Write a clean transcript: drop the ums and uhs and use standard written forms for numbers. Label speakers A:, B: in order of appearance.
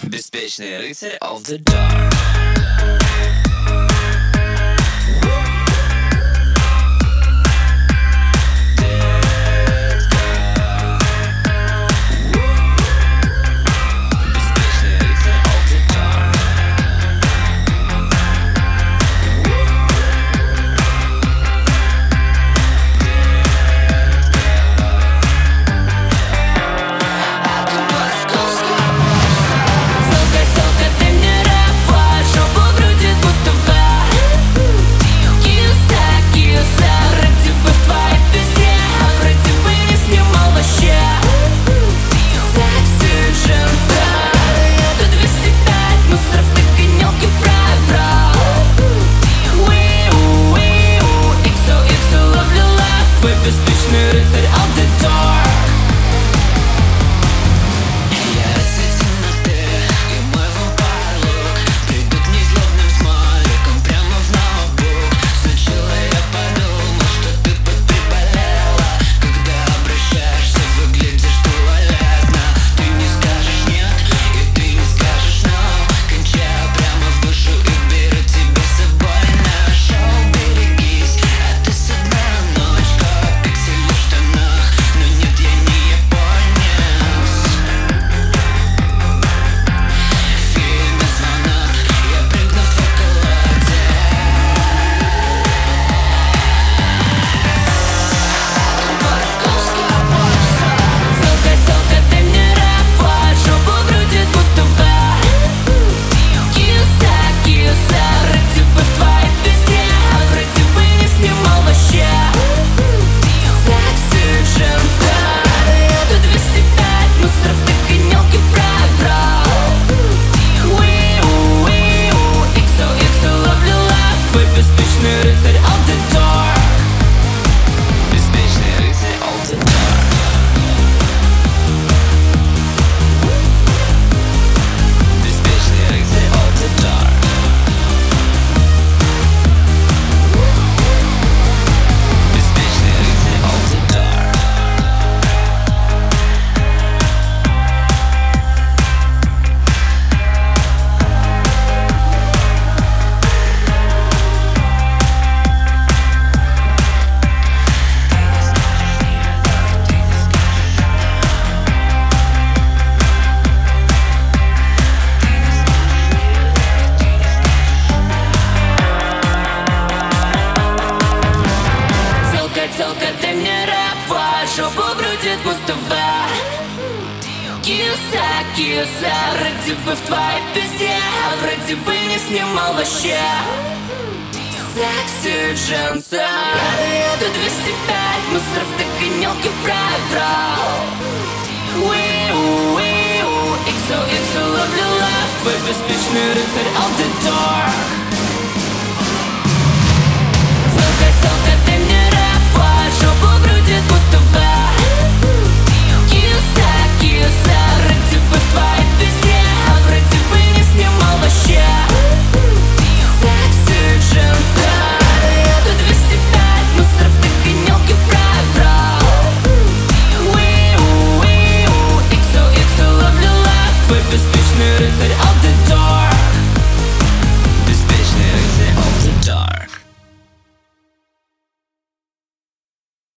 A: Беспечный рыцарь of the dark.
B: Беспечный рыцарь of the dark.
A: Я рыцарь темноты, и мой вампир-лук придут незлобным смайликом прямо в ноутбук. Сначала я подумал, что ты приболела. Когда обращаешься, выглядишь туалетно. Ты не скажешь нет, и ты не скажешь no. Кончаю прямо в душу и беру тебя с собой на шоу. Берегись, а ты с одна ночка. Пиксели в штанах, но нет, я не японец. В фильме «Звонок» я прыгну в околоте. Московская борса.
B: Целка, ты мне рэп, жопу крутит Мустафа. Киса, ради бы в твоей пизде, вроде бы не снимал вообще. Секси женца, я тут 205 мусоров, так и мелкий пробрал. XOXO, love you love, твой беспечный рыцарь of the dark.
A: Беспечный рыцарь of the dark. Беспечный рыцарь of the dark. Беспечный рыцарь of the dark.
B: Целка, ты мне рэп, жопу крутит Мустафа. Киса, ради бы в твоей пизде, вроде бы не снимал вообще. Секси женца, я тут 205 мусоров, так и мелкий пробрал. XOXO, love you love, твой беспечный рыцарь of the dark.